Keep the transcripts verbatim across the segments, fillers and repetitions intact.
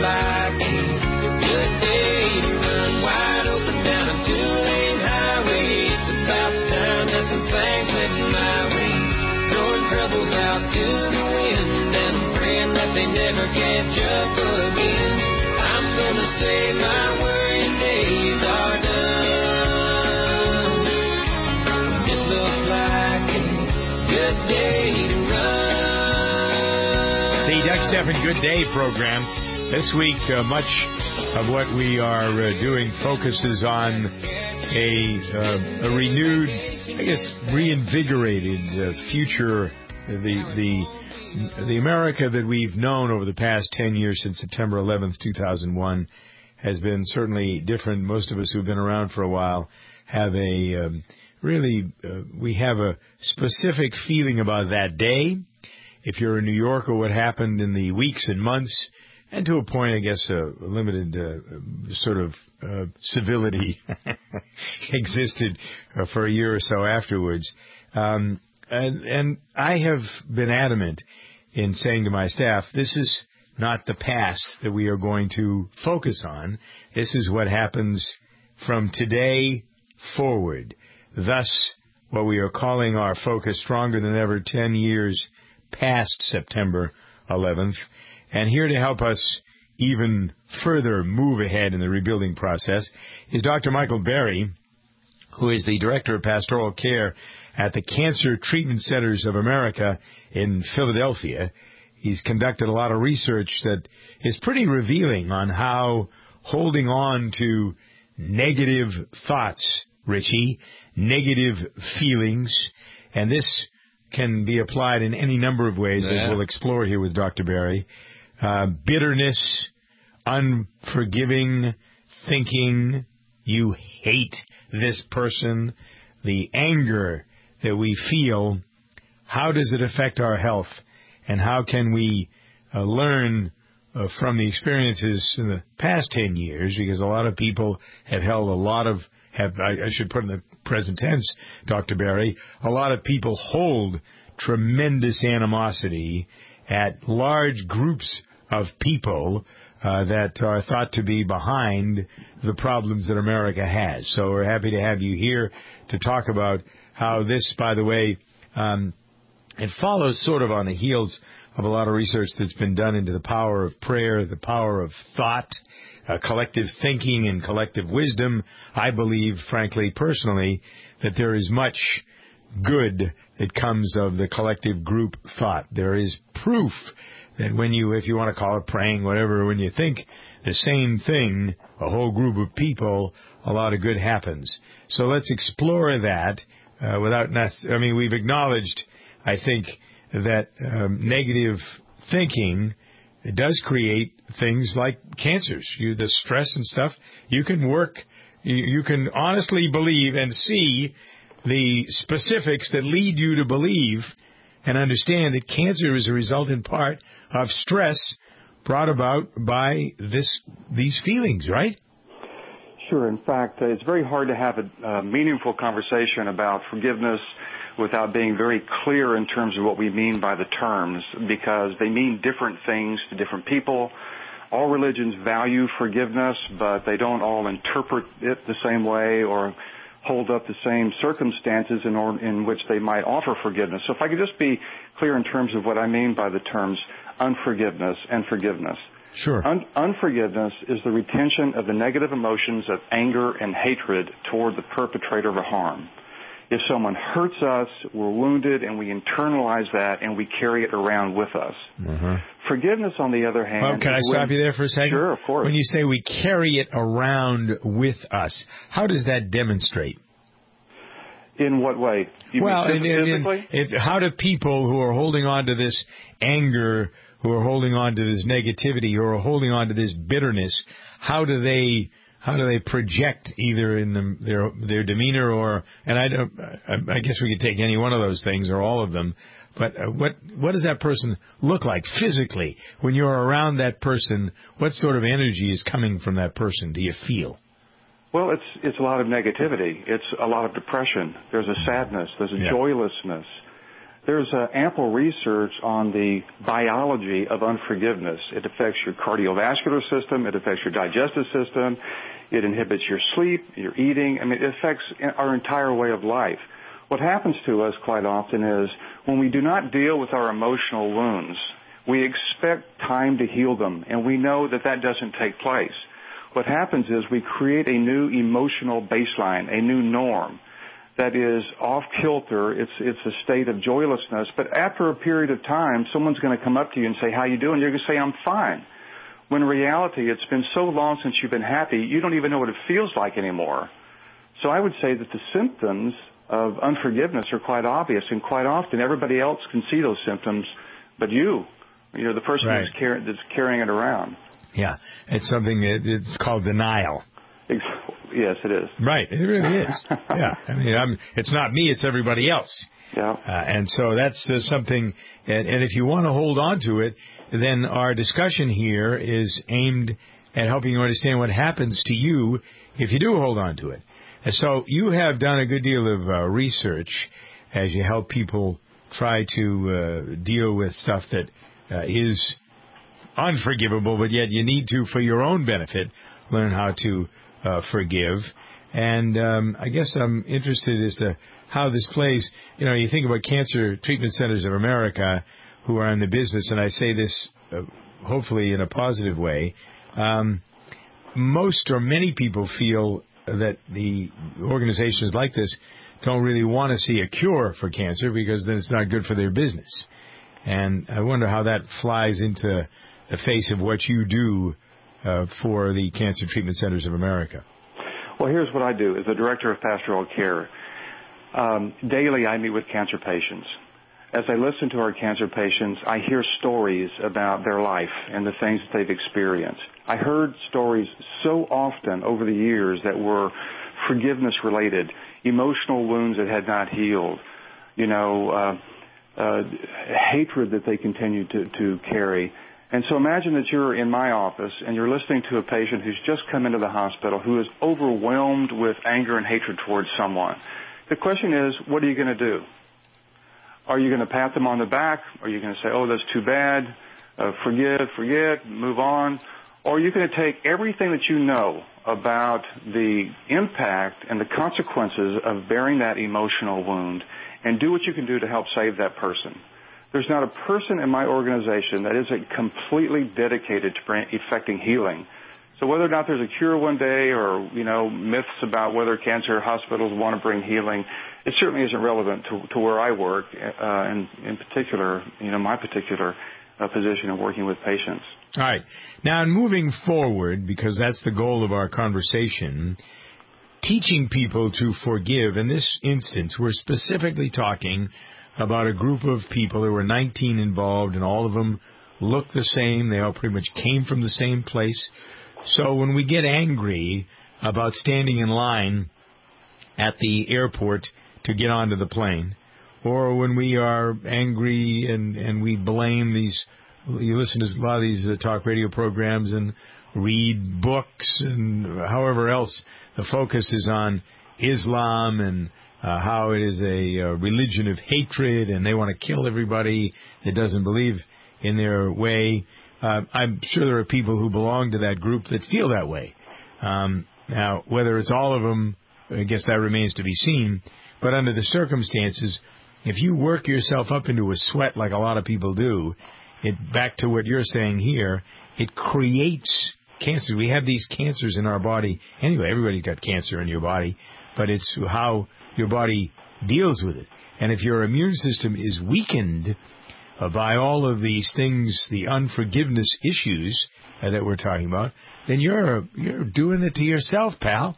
like a good day to run wide open down a two-lane highway. It's about time that some things went my way. Throwing troubles out to the wind and praying that they never catch up again. I'm gonna say my worrying days are done. This looks like a good day to run. The Doug Stephan Good Day program. This week, uh, much of what we are uh, doing focuses on a, uh, a renewed, I guess, reinvigorated uh, future. The the the America that we've known over the past ten years since September eleventh, two thousand one, has been certainly different. Most of us who've been around for a while have a um, really uh, we have a specific feeling about that day. If you're in New York, or what happened in the weeks and months, and to a point, I guess, a uh, limited uh, sort of uh, civility existed uh, for a year or so afterwards. Um, and, and I have been adamant in saying to my staff, this is not the past that we are going to focus on. This is what happens from today forward. Thus, what we are calling our focus, Stronger Than Ever, ten years past September eleventh. And here to help us even further move ahead in the rebuilding process is Doctor Michael Berry, who is the Director of Pastoral Care at the Cancer Treatment Centers of America in Philadelphia. He's conducted a lot of research that is pretty revealing on how holding on to negative thoughts, Richie, negative feelings, and this can be applied in any number of ways, yeah. as we'll explore here with Doctor Berry. Uh, bitterness, unforgiving, thinking you hate this person, the anger that we feel, how does it affect our health? And how can we uh, learn uh, from the experiences in the past ten years? Because a lot of people have held a lot of, have I, I should put in the present tense, Doctor Berry, a lot of people hold tremendous animosity at large groups of people uh, that are thought to be behind the problems that America has. So we're happy to have you here to talk about how this, by the way, um, it follows sort of on the heels of a lot of research that's been done into the power of prayer, the power of thought, uh, collective thinking and collective wisdom. I believe, frankly, personally, that there is much good that comes of the collective group thought. There is proof that when you, if you want to call it praying, whatever, when you think the same thing, a whole group of people, a lot of good happens. So let's explore that uh, without, I mean, we've acknowledged, I think, that um, negative thinking it does create things like cancers. You, the stress and stuff, you can work, you, you can honestly believe and see the specifics that lead you to believe and understand that cancer is a result in part of stress brought about by this these feelings, right? Sure. In fact, uh, it's very hard to have a uh, meaningful conversation about forgiveness without being very clear in terms of what we mean by the terms, because they mean different things to different people. All religions value forgiveness, but they don't all interpret it the same way or hold up the same circumstances in, or, in which they might offer forgiveness. So if I could just be clear in terms of what I mean by the terms unforgiveness and forgiveness. Sure. Un- unforgiveness is the retention of the negative emotions of anger and hatred toward the perpetrator of a harm. If someone hurts us, we're wounded, and we internalize that, and we carry it around with us. Mm-hmm. Forgiveness, on the other hand... Well, can I stop when, you there for a second? Sure, of course. When you say we carry it around with us, how does that demonstrate? In what way? You well, mean in, physically? in, in, how do people who are holding on to this anger, who are holding on to this negativity, who are holding on to this bitterness, how do they... How do they project either in the, their their demeanor or, and I don't, I, I guess we could take any one of those things or all of them, but uh, what what does that person look like physically when you're around that person? What sort of energy is coming from that person? Do you feel? Well, it's it's a lot of negativity. It's a lot of depression. There's a sadness. There's a yeah. joylessness. There's uh, ample research on the biology of unforgiveness. It affects your cardiovascular system. It affects your digestive system. It inhibits your sleep, your eating. I mean, it affects our entire way of life. What happens to us quite often is when we do not deal with our emotional wounds, we expect time to heal them, and we know that that doesn't take place. What happens is we create a new emotional baseline, a new norm that is off-kilter. It's it's a state of joylessness. But after a period of time, someone's going to come up to you and say, how you doing? You're going to say, I'm fine. When in reality, it's been so long since you've been happy, you don't even know what it feels like anymore. So I would say that the symptoms of unforgiveness are quite obvious, and quite often everybody else can see those symptoms, but you, you're the person right. that's, car- that's carrying it around. Yeah, it's something, it's called denial. Yes, it is. Right, it really is. Yeah, I mean, I'm, it's not me, it's everybody else. Yeah. Uh, and so that's uh, something, and, and if you want to hold on to it, then our discussion here is aimed at helping you understand what happens to you if you do hold on to it. And so you have done a good deal of uh, research as you help people try to uh, deal with stuff that uh, is unforgivable, but yet you need to, for your own benefit, learn how to uh, forgive. And um, I guess I'm interested as to how this plays. You know, you think about Cancer Treatment Centers of America, who are in the business, and I say this uh, hopefully in a positive way. Um, most or many people feel that the organizations like this don't really want to see a cure for cancer because then it's not good for their business. And I wonder how that flies into the face of what you do uh, for the Cancer Treatment Centers of America. Well, here's what I do as the Director of Pastoral Care. Um, daily I meet with cancer patients. As I listen to our cancer patients, I hear stories about their life and the things that they've experienced. I heard stories so often over the years that were forgiveness-related, emotional wounds that had not healed, you know, uh, uh, hatred that they continued to, to carry. And so imagine that you're in my office and you're listening to a patient who's just come into the hospital who is overwhelmed with anger and hatred towards someone. The question is, what are you going to do? Are you going to pat them on the back? Are you going to say, oh, that's too bad, uh, forgive, forget, move on? Or are you going to take everything that you know about the impact and the consequences of bearing that emotional wound and do what you can do to help save that person? There's not a person in my organization that isn't completely dedicated to effecting healing. So whether or not there's a cure one day or, you know, myths about whether cancer hospitals want to bring healing, it certainly isn't relevant to, to where I work, uh, and in particular, you know, my particular uh, position of working with patients. All right. Now, moving forward, because that's the goal of our conversation, teaching people to forgive. In this instance, we're specifically talking about a group of people. There were nineteen involved, and all of them looked the same. They all pretty much came from the same place. So when we get angry about standing in line at the airport to get onto the plane, or when we are angry and, and we blame these, you listen to a lot of these uh, talk radio programs and read books and however else, the focus is on Islam and uh, how it is a, a religion of hatred and they want to kill everybody that doesn't believe in their way. Uh, I'm sure there are people who belong to that group that feel that way. Um, now, whether it's all of them, I guess that remains to be seen. But under the circumstances, if you work yourself up into a sweat like a lot of people do, it back to what you're saying here, it creates cancer. We have these cancers in our body. Anyway, everybody's got cancer in your body, but it's how your body deals with it. And if your immune system is weakened uh, by all of these things, the unforgiveness issues uh, that we're talking about, then you're you're doing it to yourself, pal.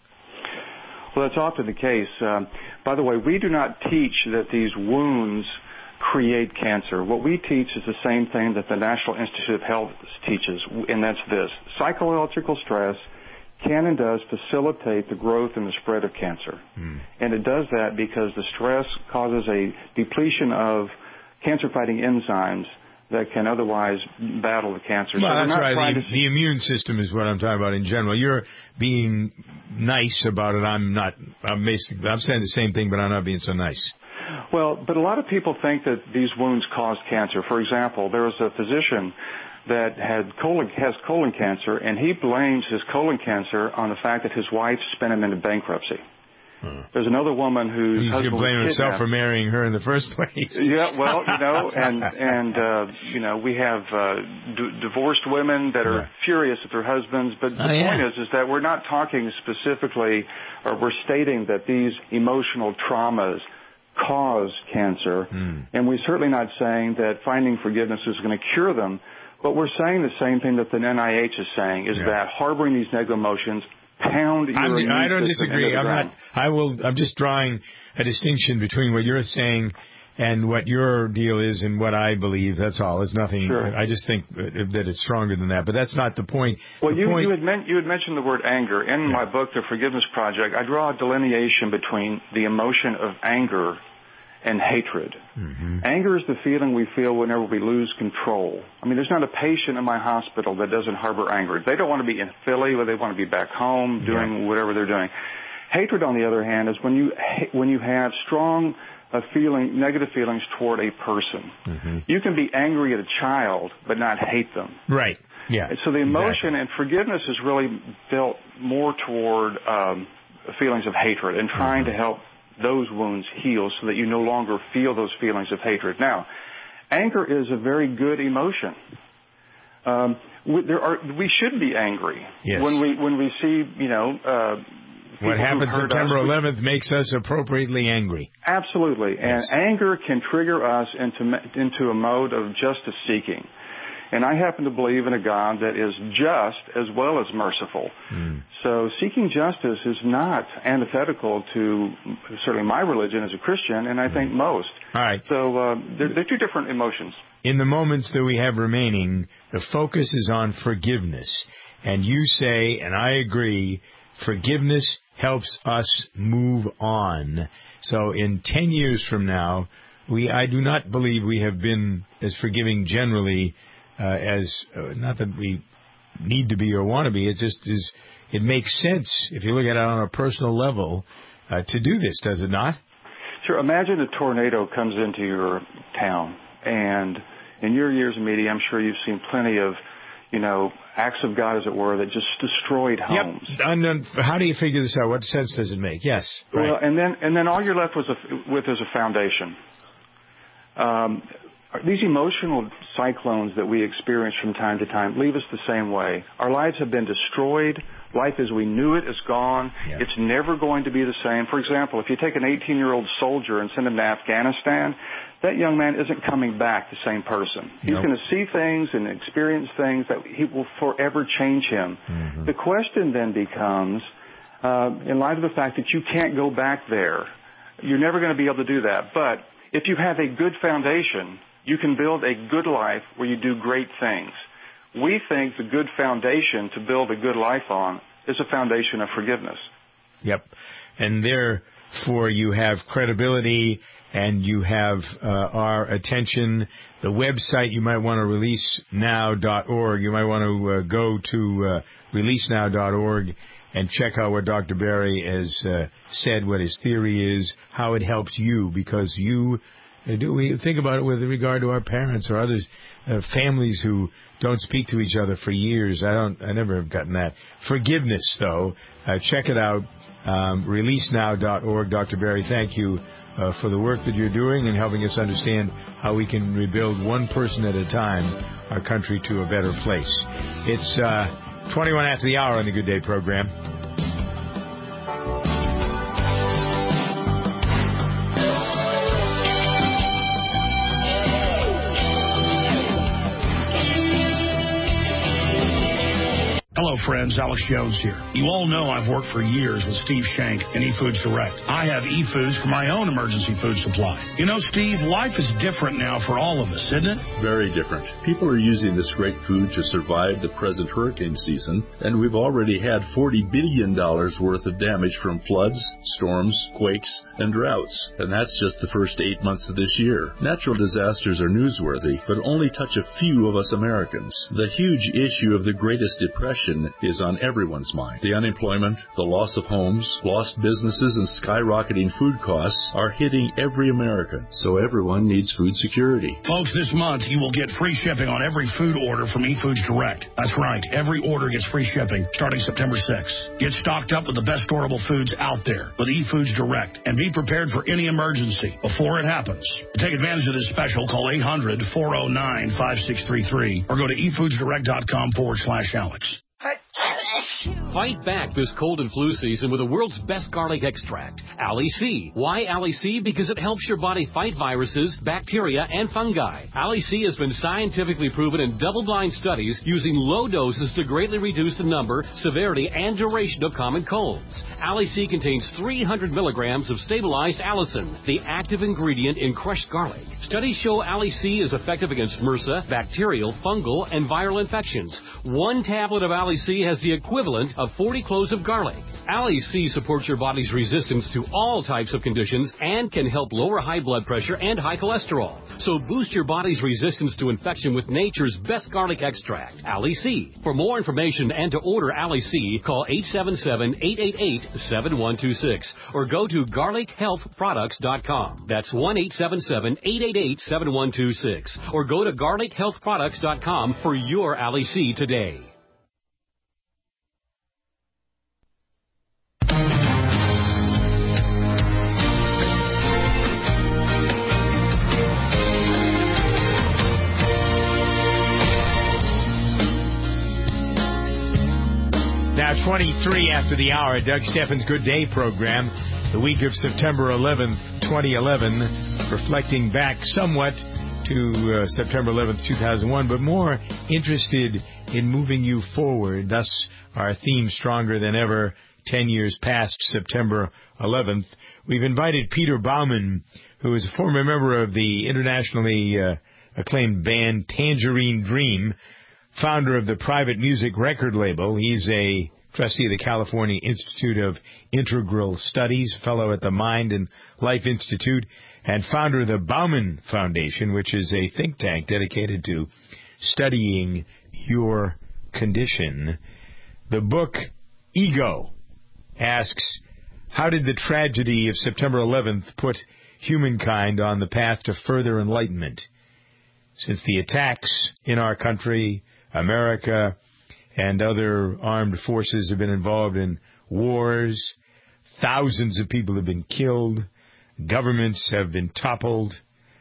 Well, that's often the case. Um, by the way, we do not teach that these wounds create cancer. What we teach is the same thing that the National Institute of Health teaches, and that's this. Psychological stress can and does facilitate the growth and the spread of cancer. Mm. And it does that because the stress causes a depletion of cancer-fighting enzymes that can otherwise battle the cancer. Well, so that's right. The, see- the immune system is what I'm talking about in general. You're being nice about it. I'm not. I'm basically, I'm saying the same thing, but I'm not being so nice. Well, but a lot of people think that these wounds cause cancer. For example, there was a physician that had colon, has colon cancer, and he blames his colon cancer on the fact that his wife spent him into bankruptcy. Hmm. There's another woman whose you husband could blame was himself for marrying her in the first place. Yeah, well, you know, and and uh, you know, we have uh, d- divorced women that are yeah. furious at their husbands. But the oh, yeah. point is, is that we're not talking specifically, or we're stating that these emotional traumas cause cancer, hmm. and we're certainly not saying that finding forgiveness is going to cure them. But we're saying the same thing that the N I H is saying, is yeah. that harboring these negative emotions pound your I'm, immune I don't system disagree. into the I'm ground. not. I will. I'm just drawing a distinction between what you're saying and what your deal is and what I believe. That's all. It's nothing. Sure. I just think that it's stronger than that. But that's not the point. Well, the you point, you had, men, you had mentioned the word anger in yeah. my book, The Forgiveness Project. I draw a delineation between the emotion of anger and hatred. Mm-hmm. Anger is the feeling we feel whenever we lose control. I mean, there's not a patient in my hospital that doesn't harbor anger. They don't want to be in Philly, or they want to be back home doing yeah. whatever they're doing. Hatred, on the other hand, is when you when you have strong uh, feeling, negative feelings toward a person. Mm-hmm. You can be angry at a child, but not hate them. Right. Yeah. And so the emotion exactly. and forgiveness is really built more toward um, feelings of hatred and trying mm-hmm. to help those wounds heal so that you no longer feel those feelings of hatred. Now, anger is a very good emotion. Um, we, there are, we should be angry yes. when we when we see, you know, uh, what happened September eleventh makes us appropriately angry. Absolutely, yes. and anger can trigger us into into a mode of justice seeking. And I happen to believe in a God that is just as well as merciful. Mm. So seeking justice is not antithetical to certainly my religion as a Christian, and I mm. think most. All right. So uh, they're, they're two different emotions. In the moments that we have remaining, the focus is on forgiveness. And you say, and I agree, forgiveness helps us move on. So in ten years from now, we I do not believe we have been as forgiving generally Uh, as uh, not that we need to be or want to be. It just is. It makes sense if you look at it on a personal level uh, to do this, does it not? Sure. Imagine a tornado comes into your town, and in your years of media, I'm sure you've seen plenty of, you know, acts of God, as it were, that just destroyed homes. Yep. And then how do you figure this out? What sense does it make? Yes. Right. Well, and then and then all you're left with, a, with is a foundation. Um, These emotional cyclones that we experience from time to time leave us the same way. Our lives have been destroyed. Life as we knew it is gone. Yeah. It's never going to be the same. For example, if you take an eighteen-year-old soldier and send him to Afghanistan, that young man isn't coming back the same person. He's nope. going to see things and experience things that he will forever change him. Mm-hmm. The question then becomes, uh, in light of the fact that you can't go back there, you're never going to be able to do that. But if you have a good foundation, you can build a good life where you do great things. We think the good foundation to build a good life on is a foundation of forgiveness. Yep. And therefore you have credibility and you have uh, our attention. The website, you might want to release now dot org. You might want to uh, go to uh, release now dot org and check out what Doctor Berry has uh, said, what his theory is, how it helps you, because you... Do we think about it with regard to our parents or others, uh, families who don't speak to each other for years? I don't. I never have gotten that. Forgiveness, though, uh, check it out. Um, release now dot org. Doctor Berry, thank you uh, for the work that you're doing and helping us understand how we can rebuild one person at a time our country to a better place. It's uh, twenty-one after the hour on the Good Day program. Hello, friends. Alex Jones here. You all know I've worked for years with Steve Shank and eFoods Direct. I have eFoods for my own emergency food supply. You know, Steve, life is different now for all of us, isn't it? Very different. People are using this great food to survive the present hurricane season, and we've already had forty billion dollars worth of damage from floods, storms, quakes, and droughts. And that's just the first eight months of this year. Natural disasters are newsworthy, but only touch a few of us Americans. The huge issue of the Greatest Depression inflation is on everyone's mind. The unemployment, the loss of homes, lost businesses, and skyrocketing food costs are hitting every American, so everyone needs food security. Folks, this month you will get free shipping on every food order from eFoods Direct. That's right, every order gets free shipping starting September sixth. Get stocked up with the best storable foods out there with eFoods Direct and be prepared for any emergency before it happens. To take advantage of this special, call eight hundred, four oh nine, five six three three or go to efoodsdirect.com forward slash Alex. Fight back this cold and flu season with the world's best garlic extract, Ali C. Why Ali C? Because it helps your body fight viruses, bacteria, and fungi. Ali C has been scientifically proven in double-blind studies using low doses to greatly reduce the number, severity, and duration of common colds. Ali C contains three hundred milligrams of stabilized allicin, the active ingredient in crushed garlic. Studies show Ali C is effective against MRSA, bacterial, fungal, and viral infections. One tablet of Ali C has the equivalent of forty cloves of garlic. Ali C supports your body's resistance to all types of conditions and can help lower high blood pressure and high cholesterol. So boost your body's resistance to infection with nature's best garlic extract, Ali C. For more information and to order Ali C, call eight seven seven, eight eight eight, seven one two six or go to garlic health products dot com. That's one eight seven seven, eight eight eight, seven one two six or go to garlic health products dot com for your Ali C today. Now, twenty-three after the hour, Doug Steffens' Good Day program, the week of September eleventh, twenty eleven, reflecting back somewhat to uh, September eleventh, two thousand one, but more interested in moving you forward. Thus, our theme, Stronger Than Ever, ten years past September eleventh. We've invited Peter Baumann, who is a former member of the internationally uh, acclaimed band Tangerine Dream, founder of the private music record label. He's a trustee of the California Institute of Integral Studies, fellow at the Mind and Life Institute, and founder of the Baumann Foundation, which is a think tank dedicated to studying your condition. The book, Ego, asks, how did the tragedy of September eleventh put humankind on the path to further enlightenment? Since the attacks in our country, America, and other armed forces have been involved in wars. Thousands of people have been killed. Governments have been toppled.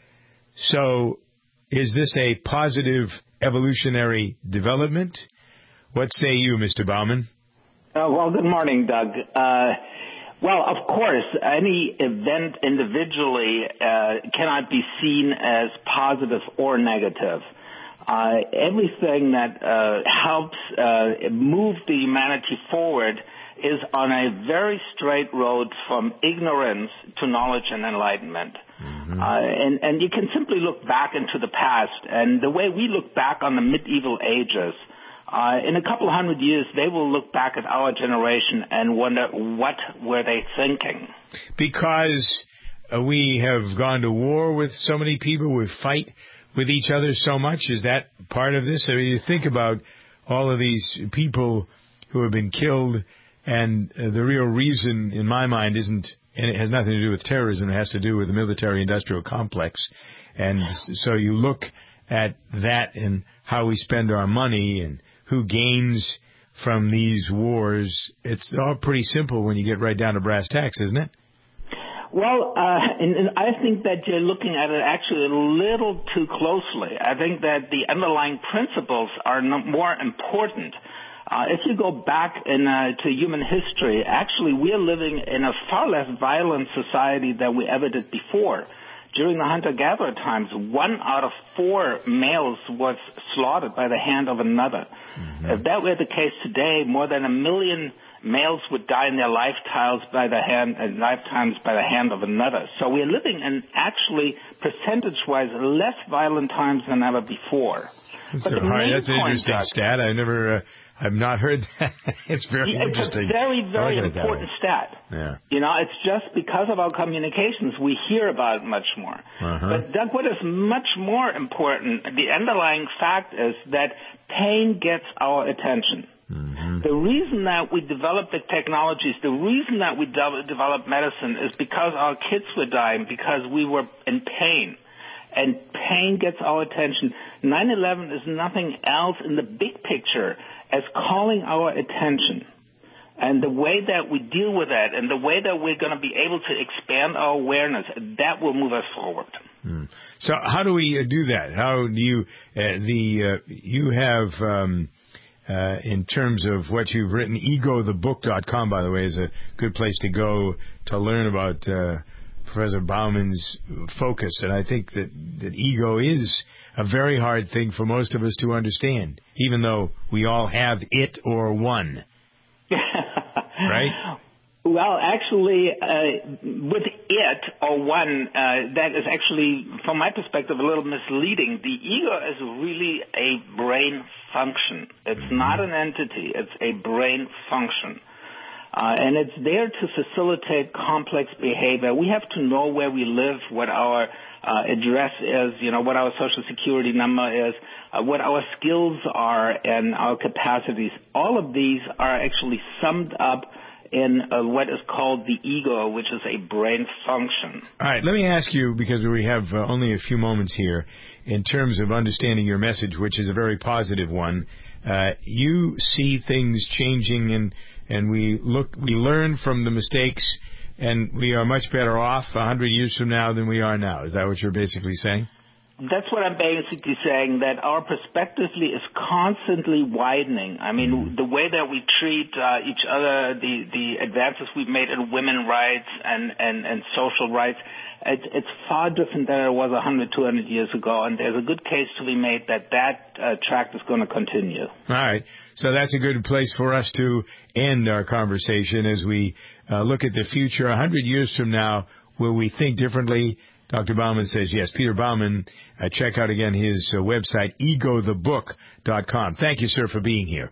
So, is this a positive evolutionary development? What say you, Mister Baumann? Uh, well, good morning, Doug. Uh, well, of course, any event individually uh, cannot be seen as positive or negative. Uh, everything that uh, helps uh, move the humanity forward is on a very straight road from ignorance to knowledge and enlightenment. Mm-hmm. Uh, and, and you can simply look back into the past. And the way we look back on the medieval ages, uh, in a couple of hundred years, they will look back at our generation and wonder, what were they thinking? Because uh, we have gone to war with so many people, we fight with each other so much? Is that part of this? I mean, you think about all of these people who have been killed, and uh, the real reason, in my mind, isn't, and it has nothing to do with terrorism, it has to do with the military-industrial complex. And so you look at that and how we spend our money and who gains from these wars. It's all pretty simple when you get right down to brass tacks, isn't it? Well, uh, and, and I think that you're looking at it actually a little too closely. I think that the underlying principles are no, more important. Uh, if you go back in, uh, to human history, actually we are living in a far less violent society than we ever did before. During the hunter-gatherer times, one out of four males was slaughtered by the hand of another. Mm-hmm. If that were the case today, more than a million males would die in their lifetimes by the hand, uh, lifetimes by the hand of another. So we're living in actually percentage-wise less violent times than ever before. That's, a hard, that's an interesting Doug, stat. I've never, uh, I've not heard that. It's very it's interesting. It's a very, very important stat. Yeah. You know, it's just because of our communications we hear about it much more. Uh-huh. But Doug, what is much more important, the underlying fact is that pain gets our attention. Mm-hmm. The reason that we developed the technologies, the reason that we de- developed medicine is because our kids were dying, because we were in pain. And pain gets our attention. nine eleven is nothing else in the big picture as calling our attention. And the way that we deal with that and the way that we're going to be able to expand our awareness, that will move us forward. Hmm. So how do we uh, do that? How do you, uh, the, uh, you have, um, uh, in terms of what you've written, ego the book dot com, by the way, is a good place to go to learn about, uh, Professor Bauman's focus. And I think that, that ego is a very hard thing for most of us to understand, even though we all have it or one. Right? Well, actually, uh, with it or one, uh, that is actually, from my perspective, a little misleading. The ego is really a brain function. It's mm-hmm. not an entity. It's a brain function. Uh, and it's there to facilitate complex behavior. We have to know where we live, what our uh, address is, you know, what our social security number is, uh, what our skills are, and our capacities. All of these are actually summed up in uh, what is called the ego, which is a brain function. All right, let me ask you, because we have uh, only a few moments here, in terms of understanding your message, which is a very positive one. Uh, you see things changing, and and we look, we learn from the mistakes, and we are much better off a hundred years from now than we are now. Is that what you're basically saying? That's what I'm basically saying, that our perspective is constantly widening. I mean, the way that we treat uh, each other, the, the advances we've made in women's rights and, and, and social rights, it's, it's far different than it was one hundred, two hundred years ago, and there's a good case to be made that that uh, track is going to continue. All right. So that's a good place for us to end our conversation as we uh, look at the future. one hundred years from now, will we think differently? Doctor Bauman says yes. Peter Bauman, uh, check out again his uh, website, ego the book dot com. Thank you, sir, for being here.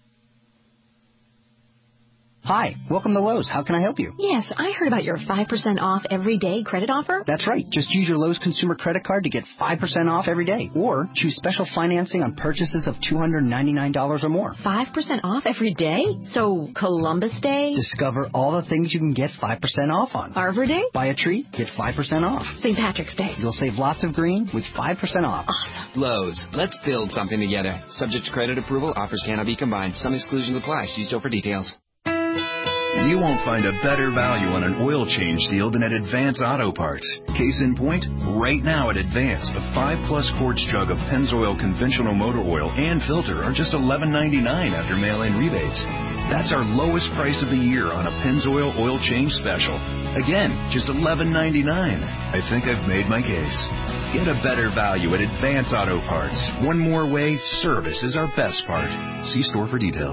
Hi, welcome to Lowe's. How can I help you? Yes, I heard about your five percent off every day credit offer. That's right. Just use your Lowe's consumer credit card to get five percent off every day. Or choose special financing on purchases of two hundred ninety-nine dollars or more. five percent off every day? So Columbus Day? Discover all the things you can get five percent off on. Arbor Day? Buy a tree, get five percent off. Saint Patrick's Day? You'll save lots of green with five percent off. Awesome. Lowe's. Let's build something together. Subject to credit approval. Offers cannot be combined. Some exclusions apply. See store for details. You won't find a better value on an oil change deal than at Advance Auto Parts. Case in point, right now at Advance, a five plus quarts jug of Pennzoil conventional motor oil and filter are just eleven ninety-nine after mail-in rebates. That's our lowest price of the year on a Pennzoil oil change special. Again, just eleven ninety-nine. I think I've made my case. Get a better value at Advance Auto Parts. One more way, service is our best part. See store for details.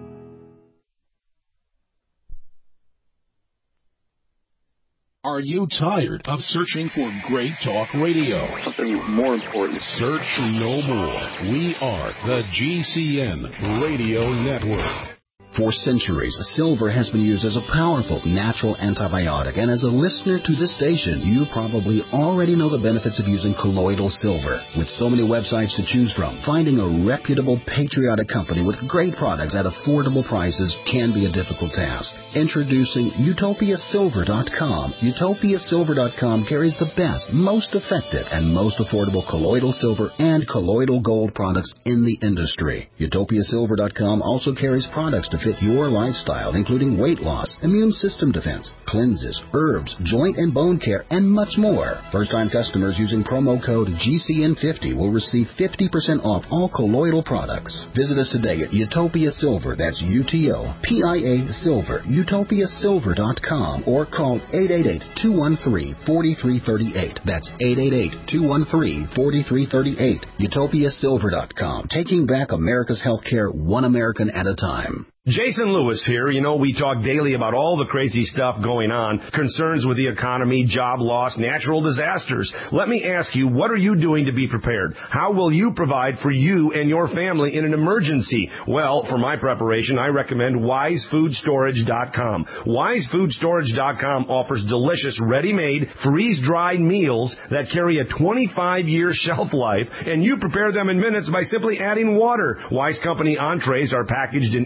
Are you tired of searching for great talk radio? Something more important. Search no more. We are the G C N Radio Network. For centuries, silver has been used as a powerful natural antibiotic, and as a listener to this station, you probably already know the benefits of using colloidal silver. With so many websites to choose from, finding a reputable, patriotic company with great products at affordable prices can be a difficult task. Introducing Utopia Silver dot com. Utopia Silver dot com carries the best, most effective, and most affordable colloidal silver and colloidal gold products in the industry. Utopia Silver dot com also carries products to fit your lifestyle, including weight loss, immune system defense, cleanses, herbs, joint and bone care, and much more. First-time customers using promo code G C N fifty will receive fifty percent off all colloidal products. Visit us today at Utopia Silver, that's U T O P I A Silver, Utopia Silver dot com, or call eight eight eight, two one three, four three three eight. That's eight eight eight, two one three, four three three eight. Utopia Silver dot com, taking back America's healthcare one American at a time. Jason Lewis here. You know, we talk daily about all the crazy stuff going on, concerns with the economy, job loss, natural disasters. Let me ask you, what are you doing to be prepared? How will you provide for you and your family in an emergency? Well, for my preparation, I recommend Wise Food Storage dot com. Wise Food Storage dot com offers delicious, ready-made, freeze-dried meals that carry a twenty-five year shelf life, and you prepare them in minutes by simply adding water. Wise Company entrees are packaged in individual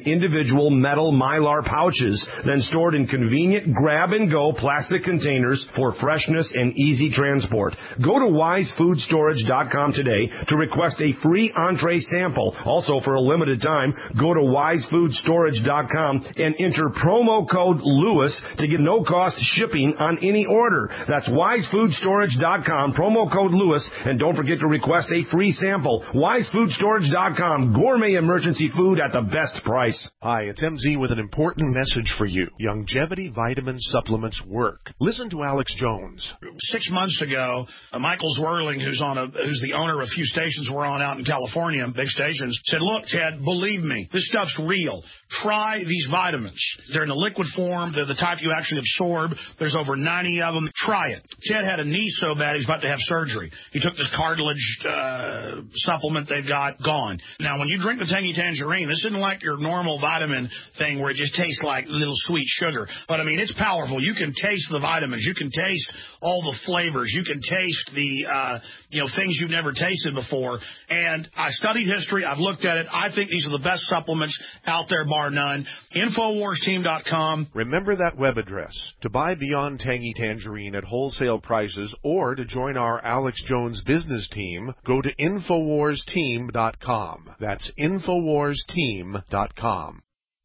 individual metal Mylar pouches, then stored in convenient grab-and-go plastic containers for freshness and easy transport. Go to wise food storage dot com today to request a free entree sample. Also, for a limited time, go to wise food storage dot com and enter promo code Lewis to get no-cost shipping on any order. That's wise food storage dot com, promo code Lewis, and don't forget to request a free sample. wise food storage dot com, gourmet emergency food at the best price. Hi, it's M Z with an important message for you. Longevity vitamin supplements work. Listen to Alex Jones. Six months ago, uh, Michael Zwirling, who's on a, who's the owner of a few stations we're on out in California, big stations, said, look, Ted, believe me, this stuff's real. Try these vitamins. They're in a liquid form. They're the type you actually absorb. There's over ninety of them. Try it. Ted had a knee so bad he's about to have surgery. He took this cartilage uh, supplement they've got, gone. Now, when you drink the Tangy Tangerine, this isn't like your normal vitamin thing where it just tastes like little sweet sugar. But, I mean, it's powerful. You can taste the vitamins. You can taste all the flavors. You can taste the, uh, you know, things you've never tasted before. And I studied history. I've looked at it. I think these are the best supplements out there, bar none. Infowars team dot com. Remember that web address to buy Beyond Tangy Tangerine at wholesale prices or to join our Alex Jones business team. Go to Infowars team dot com. That's Infowars team dot com.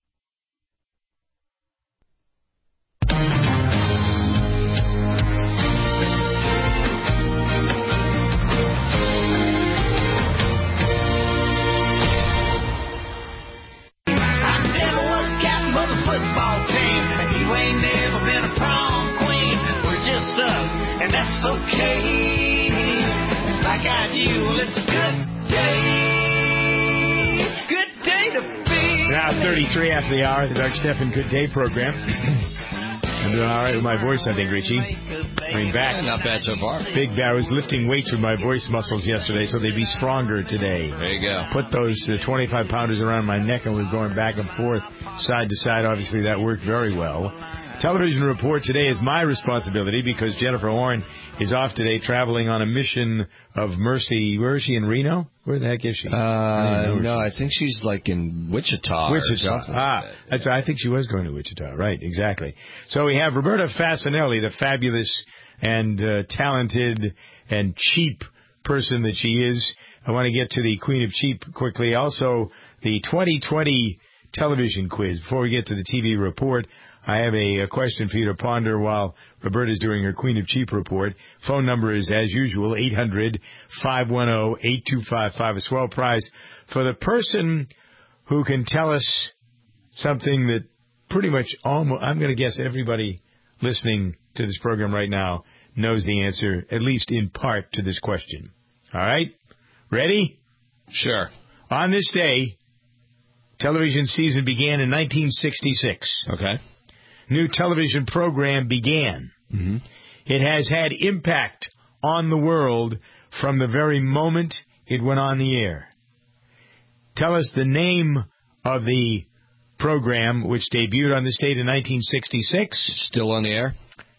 And that's okay. If I got you, it's a good day. Good day to be. Now thirty-three after the hour, the Doug Stephan Good Day program. I'm doing all right with my voice, I think, Richie. I mean, back. Not bad so far. Big I was lifting weights with my voice muscles yesterday, so they'd be stronger today. There you go. Put those uh, twenty-five pounders around my neck and was going back and forth, side to side. Obviously, that worked very well. Television report today is my responsibility because Jennifer Horn is off today traveling on a mission of mercy. Where is she, in Reno? Where the heck is she? Uh, I no, I think she's like in Wichita. Wichita. Or ah, like that. that's, I think she was going to Wichita. Right, exactly. So we have Roberta Fasanelli, the fabulous and uh, talented and cheap person that she is. I want to get to the Queen of Cheap quickly. Also, the twenty twenty television quiz. Before we get to the T V report, I have a, a question for you to ponder while Roberta's doing her Queen of Cheap report. Phone number is, as usual, eight hundred, five one zero, eight two five five. A swell prize for the person who can tell us something that pretty much almost, I'm going to guess everybody listening to this program right now knows the answer, at least in part, to this question. All right? Ready? Sure. On this day, television season began in nineteen sixty-six. Okay. New television program began. Mm-hmm. It has had impact on the world from the very moment it went on the air. Tell us the name of the program which debuted on this date in nineteen sixty-six. Still on the air?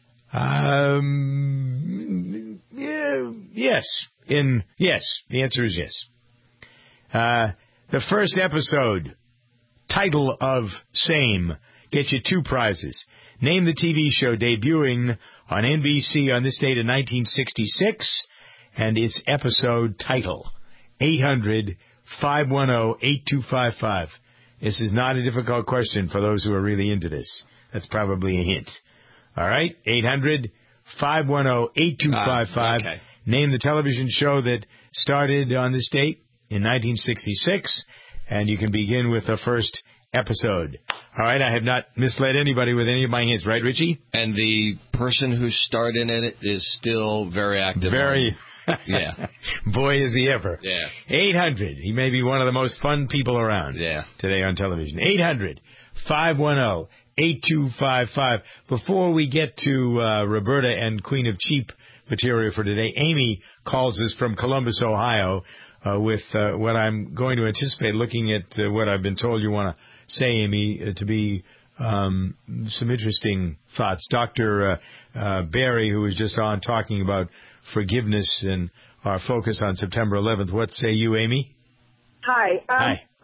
Um, yeah, yes. In yes, the answer is yes. Uh, the first episode, title of same, gets you two prizes. Name the T V show debuting on N B C on this date in nineteen sixty-six and its episode title. eight hundred, five one zero, eight two five five. This is not a difficult question for those who are really into this. That's probably a hint. All right? eight hundred, five one zero, eight two five five. Uh, okay. Name the television show that started on this date in nineteen sixty-six, and you can begin with the first episode. All right, I have not misled anybody with any of my hints, right, Richie? And the person who starred in it is still very active. Very. Yeah. Boy, is he ever. Yeah. eight hundred. He may be one of the most fun people around. Yeah. Today on television. eight hundred, five one zero, eight two five five. Before we get to uh, Roberta and Queen of Cheap material for today, Amy calls us from Columbus, Ohio, uh, with uh, what I'm going to anticipate, looking at uh, what I've been told you want to say, Amy, uh, to be um, some interesting thoughts. Doctor Uh, uh, Barry, who was just on talking about forgiveness and our focus on September eleventh. What say you, Amy? Hi. Um, Hi.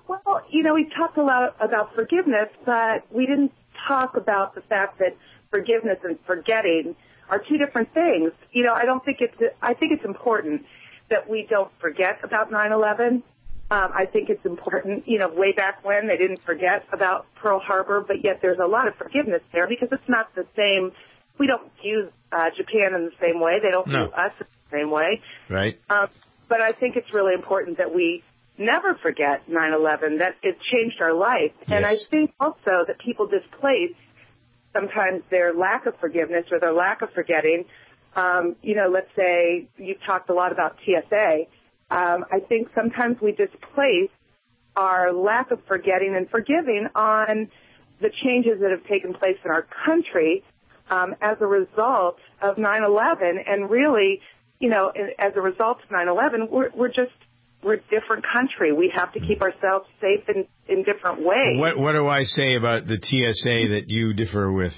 Well, you know, we talked a lot about forgiveness, but we didn't talk about the fact that forgiveness and forgetting are two different things. You know, I don't think it's, I think it's important that we don't forget about nine eleven. Um, I think it's important, you know, way back when they didn't forget about Pearl Harbor, but yet there's a lot of forgiveness there because it's not the same. We don't view uh, Japan in the same way. They don't no. view us in the same way. Right. Um, but I think it's really important that we never forget nine eleven, that it changed our life. Yes. And I think also that people displace sometimes their lack of forgiveness or their lack of forgetting. Um, you know, let's say you've talked a lot about T S A. Um, I think sometimes we displace our lack of forgetting and forgiving on the changes that have taken place in our country um, as a result of nine eleven. And really, you know, as a result of nine eleven, we're, we're just we're a different country. We have to keep ourselves safe in, in different ways. What, what do I say about the T S A that you differ with?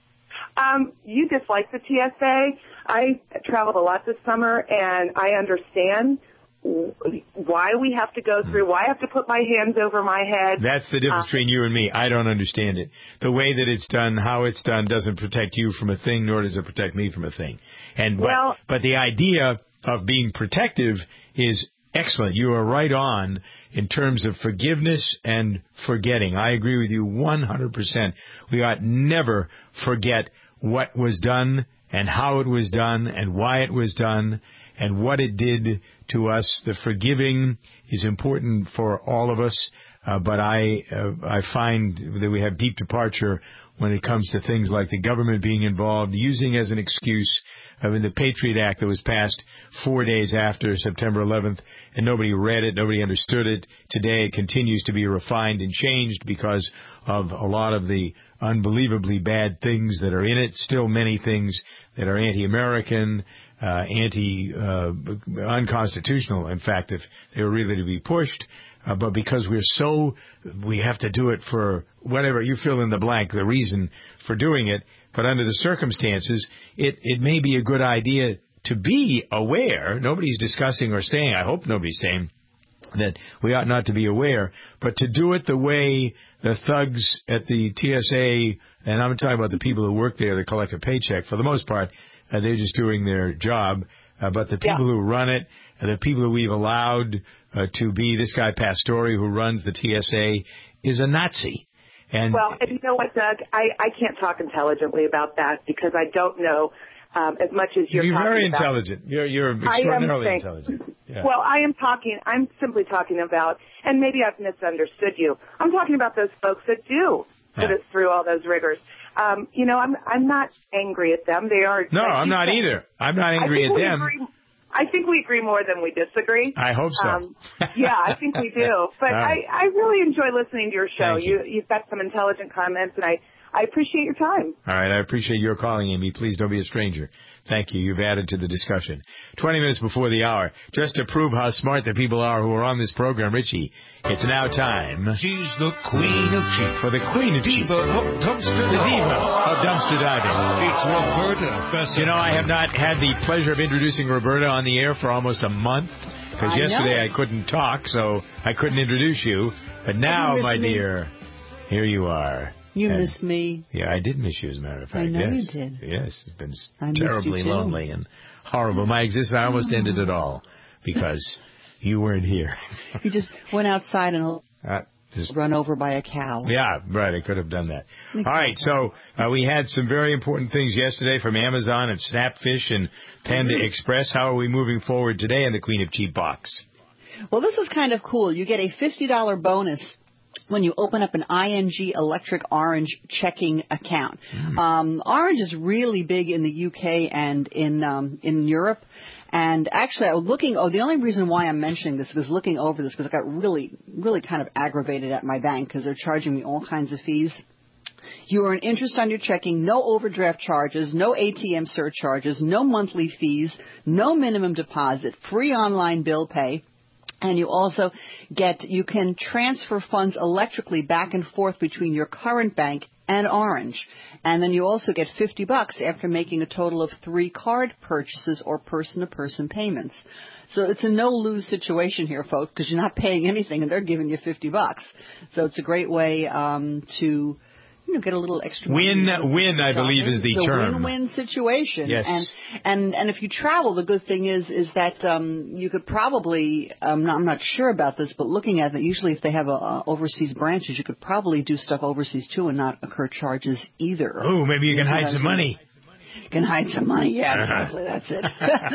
Um, you dislike the T S A. I traveled a lot this summer, and I understand why we have to go through, why I have to put my hands over my head. That's the difference uh, between you and me. I don't understand it. The way that it's done, how it's done, doesn't protect you from a thing, nor does it protect me from a thing. And but, well, but the idea of being protective is excellent. You are right on in terms of forgiveness and forgetting. I agree with you one hundred percent. We ought never forget what was done and how it was done and why it was done and what it did to us. The forgiving is important for all of us, uh, but I uh, I find that we have deep departure when it comes to things like the government being involved, using as an excuse I mean, the Patriot Act that was passed four days after September eleventh, and nobody read it, nobody understood it. Today it continues to be refined and changed because of a lot of the unbelievably bad things that are in it. Still many things that are anti-American, uh, anti, uh, unconstitutional, in fact, if they were really to be pushed. Uh, but because we're so, we have to do it for whatever, you fill in the blank, the reason for doing it. But under the circumstances, it, it may be a good idea to be aware. Nobody's discussing or saying, I hope nobody's saying that we ought not to be aware, but to do it the way the thugs at the T S A, and I'm talking about the people who work there that collect a paycheck, for the most part, uh, they're just doing their job. Uh, but the people yeah. who run it, uh, the people who we've allowed uh, to be, this guy Pastore who runs the T S A is a Nazi. And well, and you know what, Doug? I, I can't talk intelligently about that because I don't know um, as much as you're, you're talking very about. intelligent. You're, you're extraordinarily saying, intelligent. Yeah. Well, I am talking, I'm simply talking about, and maybe I've misunderstood you, I'm talking about those folks that do put yeah. us through all those rigors. Um, you know, I'm I'm not angry at them. They are. No, I'm not saying, either. I'm not angry at them. Agree, I think we agree more than we disagree. I hope so. Um, yeah, I think we do. But right. I, I really enjoy listening to your show. Thank you. you, you've got some intelligent comments, and I, I appreciate your time. All right, I appreciate your calling, Amy. Please don't be a stranger. Thank you. You've added to the discussion. Twenty minutes before the hour, just to prove how smart the people are who are on this program, Richie, it's now time. She's the queen of cheap. For the queen of cheap. Diva of dumpster The diva of dumpster diving. It's Roberta Fessler. You know, I have not had the pleasure of introducing Roberta on the air for almost a month. Because yesterday know. I couldn't talk, so I couldn't introduce you. But now, my me. dear, here you are. You and, missed me. Yeah, I did miss you, as a matter of fact. I know yes. you did. Yes, it's been I terribly lonely and horrible. My existence, I almost ended it all because you weren't here. You just went outside and uh, just, run over by a cow. Yeah, right. I could have done that. All right, so uh, we had some very important things yesterday from Amazon and Snapfish and Panda mm-hmm. Express. How are we moving forward today in the Queen of Cheap box? Well, this is kind of cool. You get a fifty dollars bonus when you open up an I N G Electric Orange checking account. Mm. Um, Orange is really big in the U K and in um, in Europe. And actually, I was looking, oh, the only reason why I'm mentioning this is looking over this because I got really, really kind of aggravated at my bank because they're charging me all kinds of fees. You earn interest on your checking, no overdraft charges, no A T M surcharges, no monthly fees, no minimum deposit, free online bill pay. And you also get, you can transfer funds electrically back and forth between your current bank and orange. And then you also get fifty bucks after making a total of three card purchases or person-to-person payments. So it's a no-lose situation here, folks, because you're not paying anything and they're giving you fifty bucks. So it's a great way um, to... You know, get a little extra win, win, I believe is the it's term. It's a win-win situation. Yes. And, and, and if you travel, the good thing is, is that, um, you could probably, um, not, I'm not sure about this, but looking at it, usually if they have a, uh, overseas branches, you could probably do stuff overseas too and not incur charges either. Oh, maybe you can hide some money. Can hide some money. Yeah, exactly. That's it.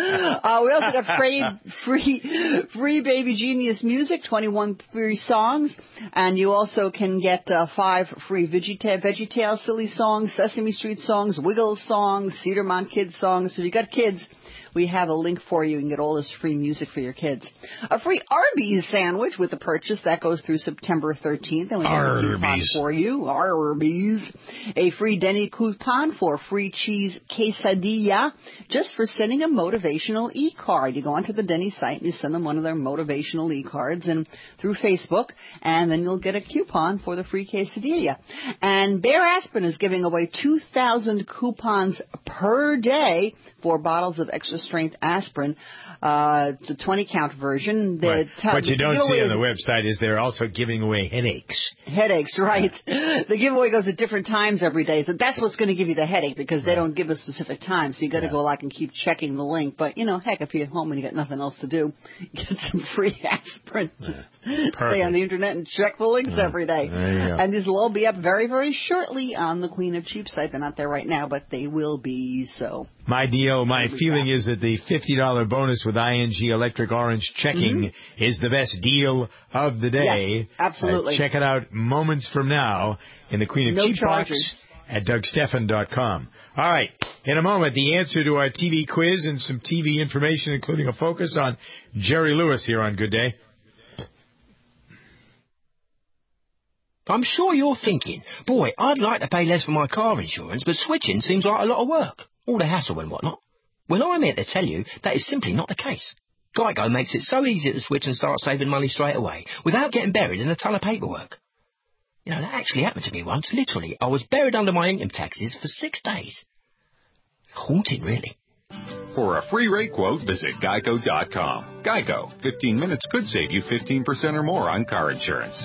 uh, we also got free, free, free Baby Genius music, twenty-one free songs, and you also can get uh, five free VeggieTale, VeggieTale silly songs, Sesame Street songs, Wiggles songs, Cedarmont Kids songs. So if you got kids, we have a link for you. You can get all this free music for your kids. A free Arby's sandwich with the purchase. That goes through September thirteenth. And we have a coupon for you. Arby's. A free Denny coupon for free cheese quesadilla just for sending a motivational e-card. You go onto the Denny site and you send them one of their motivational e-cards and through Facebook, and then you'll get a coupon for the free quesadilla. And Bear Aspirin is giving away two thousand coupons per day for bottles of extra strength aspirin, uh, the twenty count version. The right. t- what you don't see on the website is they're also giving away headaches. Headaches, right. Yeah. The giveaway goes at different times every day, so that's what's going to give you the headache because they right. don't give a specific time, so you got to yeah. go like and keep checking the link. But, you know, heck, if you're at home and you got nothing else to do, get some free aspirin. Just yeah. stay on the internet and check the links yeah. every day. And these will all be up very, very shortly on the Queen of Cheap site. They're not there right now, but they will be, so... My deal, my feeling is that the fifty dollars bonus with I N G Electric Orange checking mm-hmm. is the best deal of the day. Yes, absolutely. Uh, check it out moments from now in the Queen of no Cheap charges. box at Doug Stephan dot com. All right. In a moment, the answer to our T V quiz and some T V information, including a focus on Jerry Lewis here on Good Day. I'm sure you're thinking, boy, I'd like to pay less for my car insurance, but switching seems like a lot of work. All the hassle and whatnot. Well, I'm here to tell you that is simply not the case. Geico makes it so easy to switch and start saving money straight away, without getting buried in a ton of paperwork. You know, that actually happened to me once. Literally, I was buried under my income taxes for six days. Haunting, really. For a free rate quote, visit geico dot com. Geico. fifteen minutes could save you fifteen percent or more on car insurance.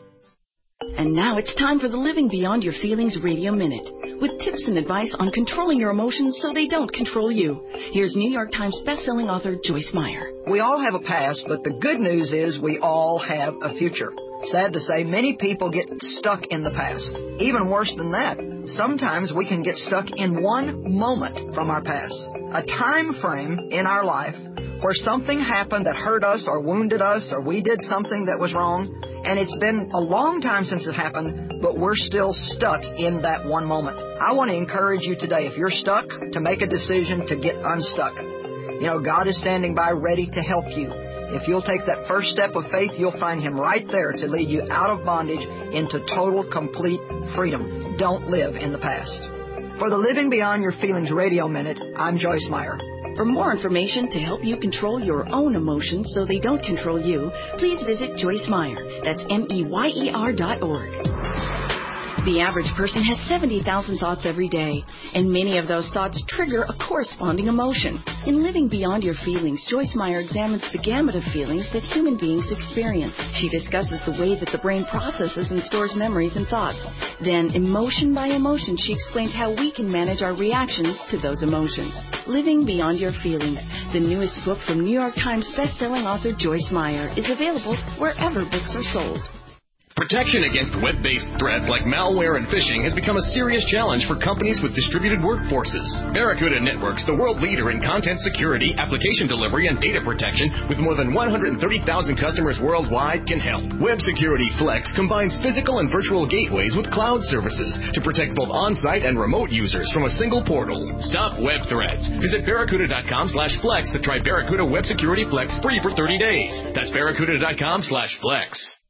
And now it's time for the Living Beyond Your Feelings Radio Minute, with tips and advice on controlling your emotions so they don't control you. Here's New York Times bestselling author Joyce Meyer. We all have a past, but the good news is we all have a future. Sad to say, many people get stuck in the past. Even worse than that, sometimes we can get stuck in one moment from our past. A time frame in our life where something happened that hurt us or wounded us or we did something that was wrong, and it's been a long time since it happened, but we're still stuck in that one moment. I want to encourage you today, if you're stuck, to make a decision to get unstuck. You know, God is standing by ready to help you. If you'll take that first step of faith, you'll find Him right there to lead you out of bondage into total, complete freedom. Don't live in the past. For the Living Beyond Your Feelings Radio Minute, I'm Joyce Meyer. For more information to help you control your own emotions so they don't control you, please visit Joyce Meyer. That's M E Y E R dot org. The average person has seventy thousand thoughts every day, and many of those thoughts trigger a corresponding emotion. In Living Beyond Your Feelings, Joyce Meyer examines the gamut of feelings that human beings experience. She discusses the way that the brain processes and stores memories and thoughts. Then, emotion by emotion, she explains how we can manage our reactions to those emotions. Living Beyond Your Feelings, the newest book from New York Times bestselling author Joyce Meyer, is available wherever books are sold. Protection against web-based threats like malware and phishing has become a serious challenge for companies with distributed workforces. Barracuda Networks, the world leader in content security, application delivery, and data protection, with more than one hundred thirty thousand customers worldwide, can help. Web Security Flex combines physical and virtual gateways with cloud services to protect both on-site and remote users from a single portal. Stop web threats. Visit barracuda dot com slash flex to try Barracuda Web Security Flex free for thirty days. That's barracuda dot com slash flex.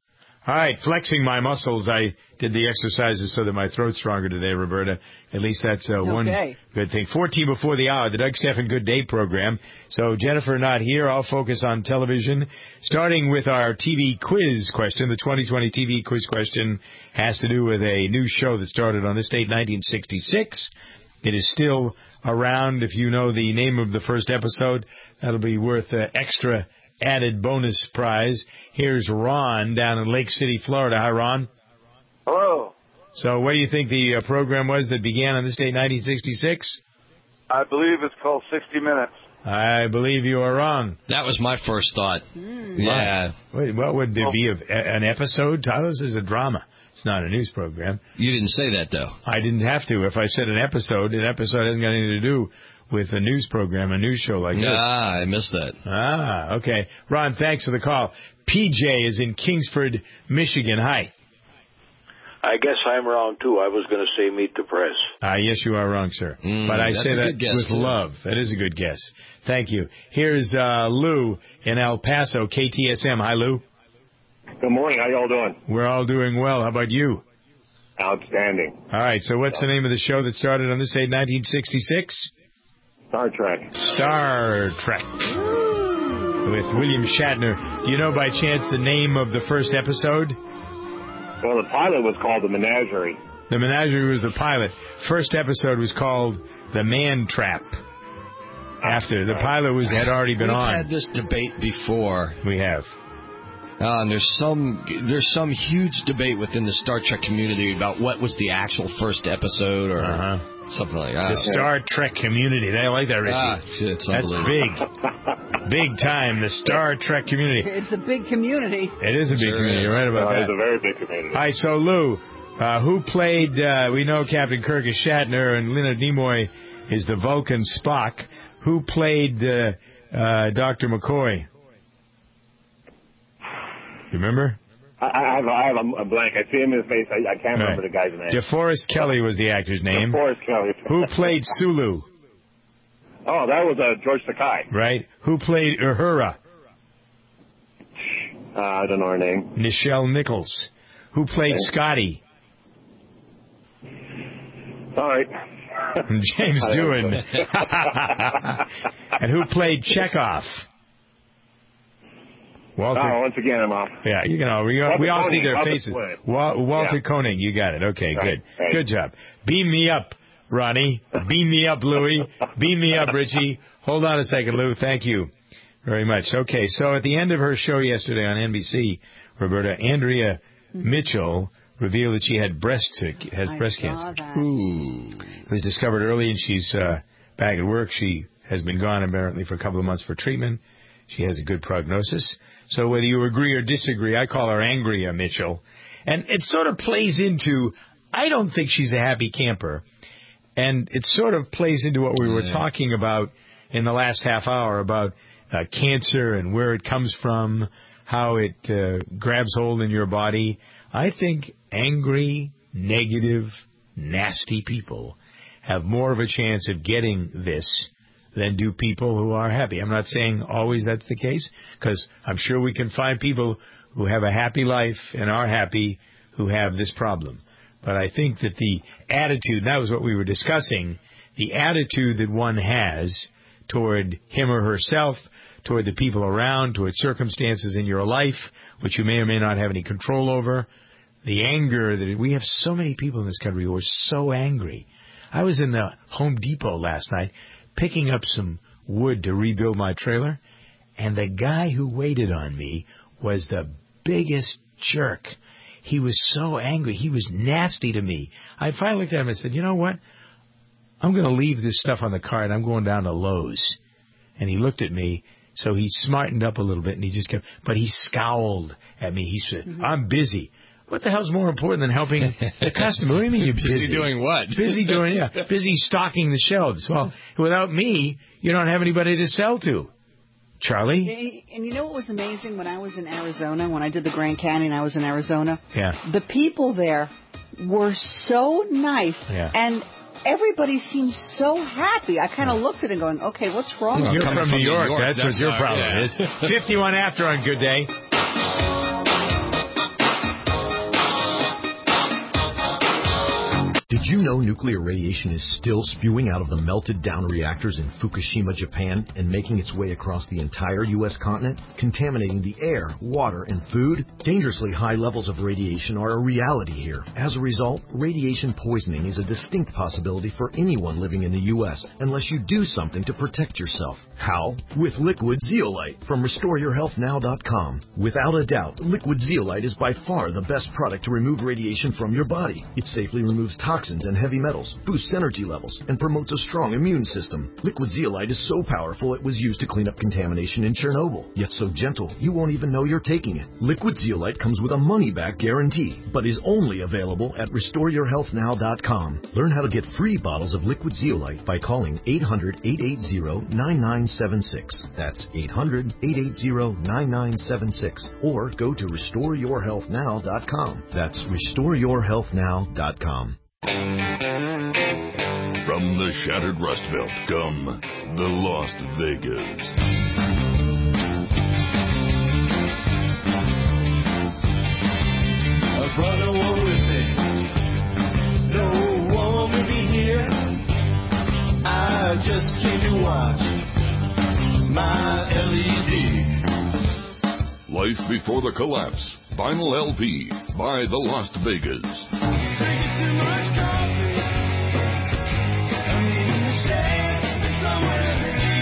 All right, flexing my muscles. I did the exercises so that my throat's stronger today, Roberta. At least that's uh, one okay. good thing. fourteen before the hour, the Doug Stephan Good Day program. So Jennifer not here. I'll focus on television. Starting with our T V quiz question. The twenty twenty T V quiz question has to do with a new show that started on this date, nineteen sixty-six. It is still around. If you know the name of the first episode, that'll be worth uh, extra added bonus prize. Here's Ron down in Lake City, Florida. Hi, Ron. Hello. So what do you think the uh, program was that began on this date, nineteen sixty-six? I believe it's called sixty minutes. I believe you are wrong. That was my first thought. Mm. Yeah. Wait, what would there be? A, an episode? Tyler, this is a drama. It's not a news program. You didn't say that, though. I didn't have to. If I said an episode, an episode hasn't got anything to do with a news program, a news show like this. Ah, I missed that. Ah, okay. Ron, thanks for the call. P J is in Kingsford, Michigan. Hi. I guess I'm wrong, too. I was going to say Meet the Press. Ah, yes, you are wrong, sir. Mm, but I that's say a that good guess, with too. love. That is a good guess. Thank you. Here's uh, Lou in El Paso, K T S M. Hi, Lou. Good morning. How y'all doing? We're all doing well. How about you? Outstanding. All right, so what's the name of the show that started on this date, nineteen sixty-six? Star Trek. Star Trek. With William Shatner. Do you know by chance the name of the first episode? Well, the pilot was called The Menagerie. The Menagerie was the pilot. First episode was called The Man Trap. After the pilot was had already been We've on. had this debate before. We have. Uh, and there's some there's some huge debate within the Star Trek community about what was the actual first episode or uh-huh. something like that. The Star Trek community. They like that, Richie. Ah, shit, it's That's big. Big time. The Star Trek community. It's a big community. It is a big Sure community. is. You're right about Uh, that. it's a very big community. All right, so Lou, uh, who played, uh, we know Captain Kirk is Shatner and Leonard Nimoy is the Vulcan Spock. Who played uh, uh, Doctor McCoy? You remember? I, I have, a, I have a, a blank. I see him in his face. I, I can't remember Right. the guy's name. DeForest Kelly was the actor's name. DeForest Kelly. Who played Sulu? Oh, that was uh, George Takei. Right. Who played Uhura? Uh, I don't know her name. Nichelle Nichols. Who played Okay. Scotty? All right. James I don't Doohan. know. And who played Chekhov? Walter. Oh, once again, I'm off. Yeah, you know, we, all- Walter we all see Koenig, their Walter faces. Koenig. Wal- Walter Yeah. Koenig, you got it. Okay, Right, good. right. Good job. Beam me up, Ronnie. Beam me up, Louie. Beam me up, Richie. Hold on a second, Lou. Thank you very much. Okay, so at the end of her show yesterday on N B C, Roberta, Andrea Mitchell revealed that she had breast had I breast saw cancer. that. It was discovered early, and she's uh, back at work. She has been gone apparently for a couple of months for treatment. She has a good prognosis. So whether you agree or disagree, I call her Angria Mitchell. And it sort of plays into, I don't think she's a happy camper. And it sort of plays into what we were Yeah. talking about in the last half hour about uh, cancer and where it comes from, how it uh, grabs hold in your body. I think angry, negative, nasty people have more of a chance of getting this than do people who are happy. I'm not saying always that's the case, because I'm sure we can find people who have a happy life and are happy who have this problem. But I think that the attitude, and that was what we were discussing, the attitude that one has toward him or herself, toward the people around, toward circumstances in your life, which you may or may not have any control over, the anger that we have so many people in this country who are so angry. I was in the Home Depot last night picking up some wood to rebuild my trailer, and the guy who waited on me was the biggest jerk. He was so angry. He was nasty to me. I finally looked at him and said, you know what? I'm going to leave this stuff on the car, and I'm going down to Lowe's. And he looked at me, so he smartened up a little bit, and he just kept, but he scowled at me. He said, mm-hmm. I'm busy. What the hell's more important than helping the customer? What do you mean you're busy? Busy doing what? Busy doing, yeah. Busy stocking the shelves. Well, without me, you don't have anybody to sell to. Charlie? And you know what was amazing when I was in Arizona, when I did the Grand Canyon, I was in Arizona? Yeah. The people there were so nice. Yeah. And everybody seemed so happy. I kind of looked at it going, okay, what's wrong? Well, you're from, from New York. New York. That's, That's what your problem yeah. is. fifty-one after on Good Day. Did you know nuclear radiation is still spewing out of the melted down reactors in Fukushima, Japan, and making its way across the entire U S continent, contaminating the air, water, and food? Dangerously high levels of radiation are a reality here. As a result, radiation poisoning is a distinct possibility for anyone living in the U S unless you do something to protect yourself. How? With Liquid Zeolite from Restore Your Health Now dot com. Without a doubt, Liquid Zeolite is by far the best product to remove radiation from your body. It safely removes toxins and heavy metals, boosts energy levels, and promotes a strong immune system. Liquid Zeolite is so powerful it was used to clean up contamination in Chernobyl, yet so gentle you won't even know you're taking it. Liquid Zeolite comes with a money-back guarantee, but is only available at Restore Your Health Now dot com. Learn how to get free bottles of Liquid Zeolite by calling eight hundred, eight eight zero, nine nine seven six. That's eight hundred, eight eight zero, nine nine seven six. Or go to Restore Your Health Now dot com. That's Restore Your Health Now dot com. From the shattered Rust Belt come the Las Vegas. I brought no one with me. No one will be here. I just came to watch my L E D. Life Before the Collapse. Vinyl L P by the Las Vegas. Drinking too much coffee. I mean, the shade somewhere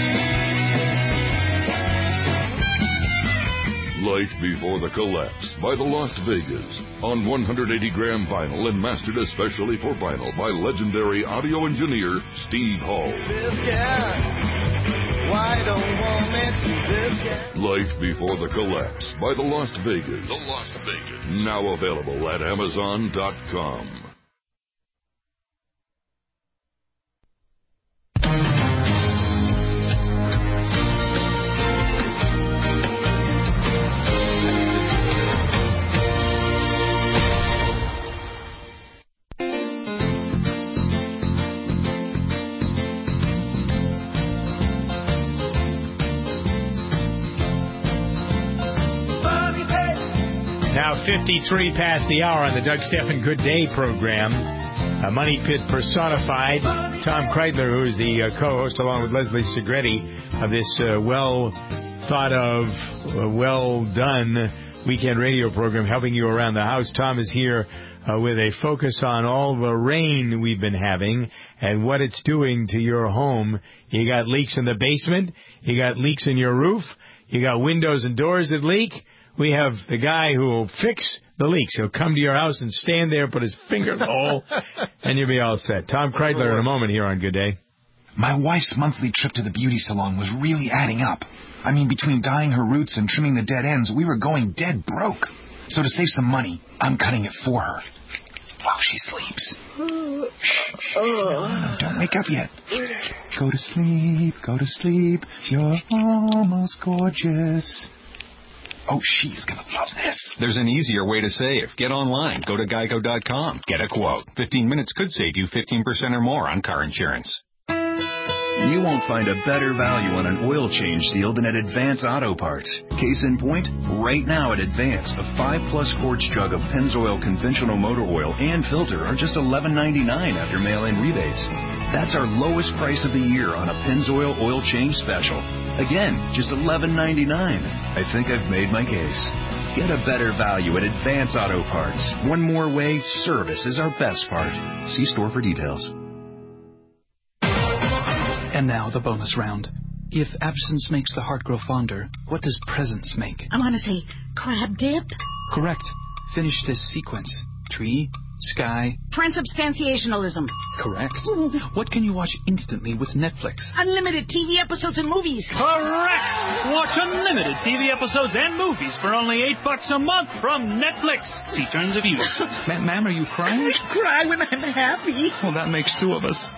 Life Before the Collapse by the Las Vegas on one hundred eighty gram vinyl and mastered especially for vinyl by legendary audio engineer Steve Hall. This guy, why don't want me to this guy? Life Before the Collapse by the Las Vegas. The Las Vegas. Now available at Amazon dot com. Now fifty-three past the hour on the Doug Stephan Good Day program. A Money Pit personified. Tom Kreidler, who is the uh, co-host, along with Leslie Segretti, of this uh, well thought of, uh, well done weekend radio program, helping you around the house. Tom is here uh, with a focus on all the rain we've been having and what it's doing to your home. You got leaks in the basement. You got leaks in your roof. You got windows and doors that leak. We have the guy who will fix the leaks. He'll come to your house and stand there, put his finger in the hole, and you'll be all set. Tom Kreidler in a moment here on Good Day. My wife's monthly trip to the beauty salon was really adding up. I mean, between dyeing her roots and trimming the dead ends, we were going dead broke. So to save some money, I'm cutting it for her while she sleeps. Shh, shh, don't wake up yet. Go to sleep, go to sleep. You're almost gorgeous. Oh, she is going to love this. There's an easier way to save. Get online. Go to geico dot com. Get a quote. fifteen minutes could save you fifteen percent or more on car insurance. You won't find a better value on an oil change deal than at Advance Auto Parts. Case in point, right now at Advance, a five plus quarts jug of Pennzoil conventional motor oil and filter are just eleven ninety-nine after mail-in rebates. That's our lowest price of the year on a Pennzoil oil change special. Again, just eleven ninety-nine. I think I've made my case. Get a better value at Advance Auto Parts. One more way, service is our best part. See store for details. And now the bonus round. If absence makes the heart grow fonder, what does presence make? I want to say crab dip. Correct. Finish this sequence. Tree, sky. Transubstantiationalism. Correct. What can you watch instantly with Netflix? Unlimited T V episodes and movies. Correct. Watch unlimited T V episodes and movies for only eight bucks a month from Netflix. See terms of use. Ma- Ma'am, are you crying? I cry when I'm happy. Well, that makes two of us.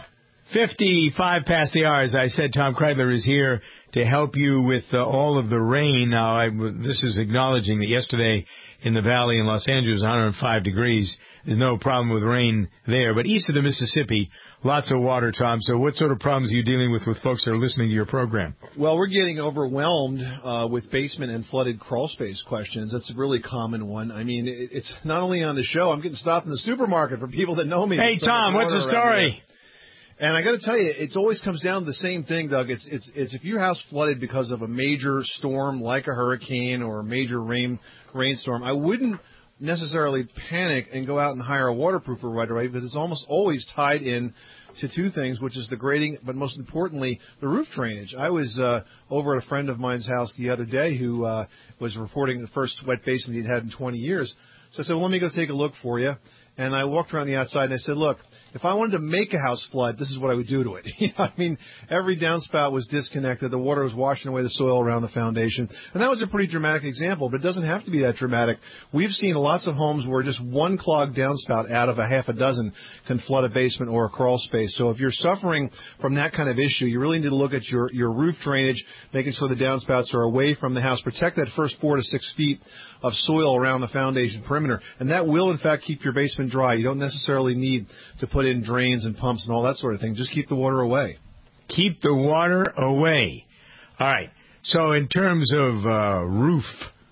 fifty-five past the hour. As I said, Tom Kreidler is here to help you with uh, all of the rain. Now, I, this is acknowledging that yesterday in the valley in Los Angeles, one hundred five degrees. There's no problem with rain there. But east of the Mississippi, lots of water, Tom. So what sort of problems are you dealing with with folks that are listening to your program? Well, we're getting overwhelmed uh, with basement and flooded crawl space questions. That's a really common one. I mean, it, it's not only on the show. I'm getting stopped in the supermarket for people that know me. Hey, Tom, what's the story? And I got to tell you, it always comes down to the same thing, Doug. It's it's it's if your house flooded because of a major storm like a hurricane or a major rain rainstorm, I wouldn't necessarily panic and go out and hire a waterproofer right away, because it's almost always tied in to two things, which is the grading, but most importantly, the roof drainage. I was uh, over at a friend of mine's house the other day who uh, was reporting the first wet basement he'd had in twenty years. So I said, well, let me go take a look for you. And I walked around the outside and I said, look, if I wanted to make a house flood, this is what I would do to it. You know, I mean, every downspout was disconnected. The water was washing away the soil around the foundation. And that was a pretty dramatic example, but it doesn't have to be that dramatic. We've seen lots of homes where just one clogged downspout out of a half a dozen can flood a basement or a crawl space. So if you're suffering from that kind of issue, you really need to look at your, your roof drainage, making sure the downspouts are away from the house. Protect that first four to six feet of soil around the foundation perimeter. And that will, in fact, keep your basement dry. You don't necessarily need to put in drains and pumps and all that sort of thing. Just keep the water away. Keep the water away. All right. So in terms of uh, roof,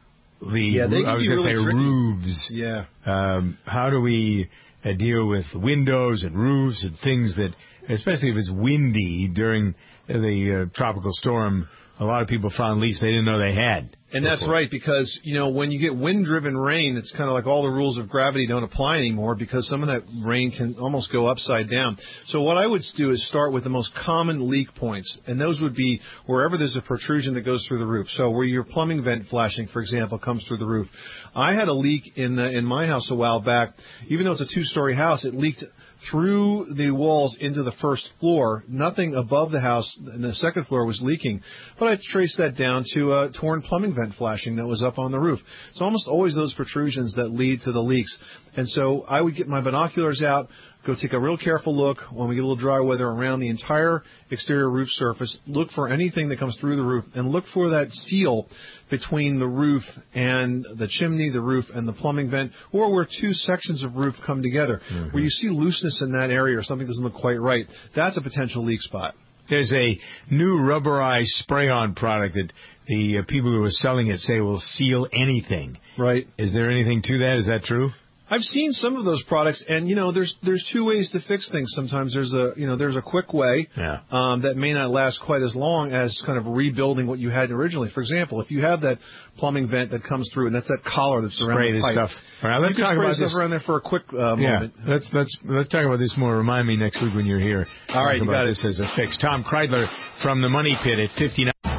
the yeah, they I was going to really say tricky. roofs. Yeah. Um, how do we uh, deal with windows and roofs and things that, especially if it's windy during the uh, tropical storm, a lot of people found leaks they didn't know they had. And that's right, because, you know, when you get wind-driven rain, it's kind of like all the rules of gravity don't apply anymore, because some of that rain can almost go upside down. So what I would do is start with the most common leak points, and those would be wherever there's a protrusion that goes through the roof. So where your plumbing vent flashing, for example, comes through the roof. I had a leak in the, in my house a while back. Even though it's a two-story house, it leaked through the walls into the first floor. Nothing above the house in the second floor was leaking. But I traced that down to a torn plumbing vent flashing that was up on the roof. It's almost always those protrusions that lead to the leaks. And so I would get my binoculars out, go take a real careful look when we get a little dry weather around the entire exterior roof surface, look for anything that comes through the roof, and look for that seal between the roof and the chimney, the roof and the plumbing vent, or where two sections of roof come together. Mm-hmm. Where you see looseness in that area or something doesn't look quite right, that's a potential leak spot. There's a new rubberized spray-on product that the uh, people who are selling it say will seal anything. Right. Is there anything to that? Is that true? I've seen some of those products, and you know, there's there's two ways to fix things. Sometimes there's a you know there's a quick way yeah. um, that may not last quite as long as kind of rebuilding what you had originally. For example, if you have that plumbing vent that comes through, and that's that collar that's around spray the this pipe. Stuff. All right, let's you talk can spray about stuff this around there for a quick uh, yeah. moment. Let's let's let's talk about this more. Remind me next week when you're here. All right, talk you about got this it. as a fix. Tom Kreidler from the Money Pit at fifty-nine.